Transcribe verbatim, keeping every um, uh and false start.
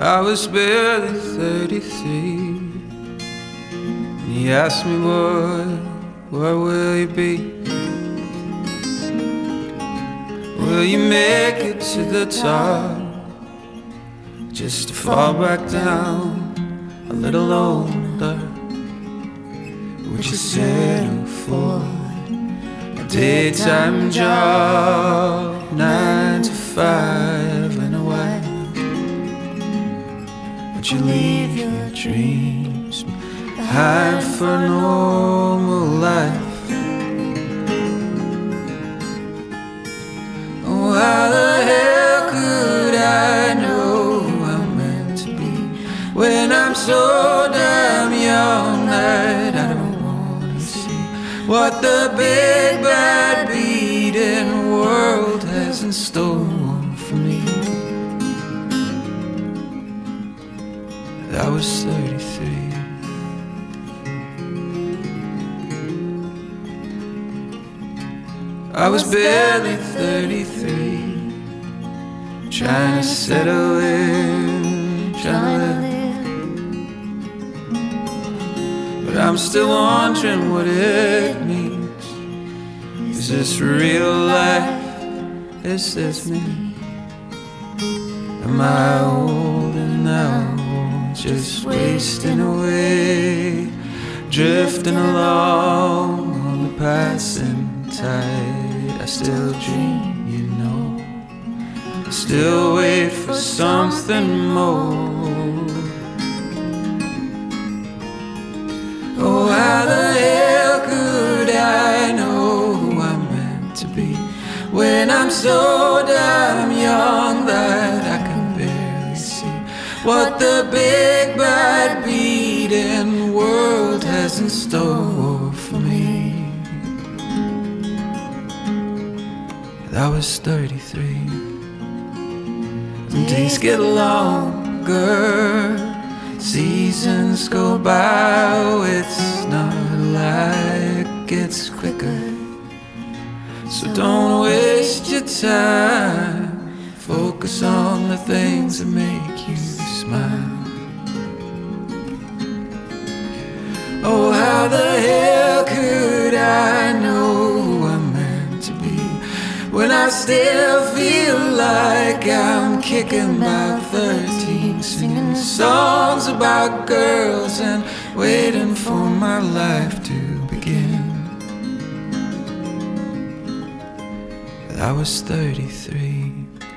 I was barely thirty-three. And he asked me, boy, where will you be? Will you make it to the top, just to fall back down a little older? Would you settle for a daytime job, nine to five and a wife? Would you leave your dreams behind for a normal life? Oh, how the hell could I know who I'm meant to be when I'm so damn young that I don't wanna see what the big bad beating world has in store for me? I was thirty-three. I was barely thirty-three, trying to settle in, trying to live. But I'm still wondering what it means. Is this real life? Is this me? Am I old now? Just wasting away, drifting along on the passing tide. I still dream, you know, I still wait for something more. Oh, how the hell could I know who I'm meant to be when I'm so damn young that I can barely see what the big bad beating world has in store for me? I was thirty-three. And days get longer, seasons go by. Oh, it's not like it's quicker. So don't waste your time, focus on the things that make you smile. Oh, how the hell could I know who I'm meant to be when I still feel like I'm kicking about thirteen, singing songs about girls and waiting for my life to begin? I was thirty-three.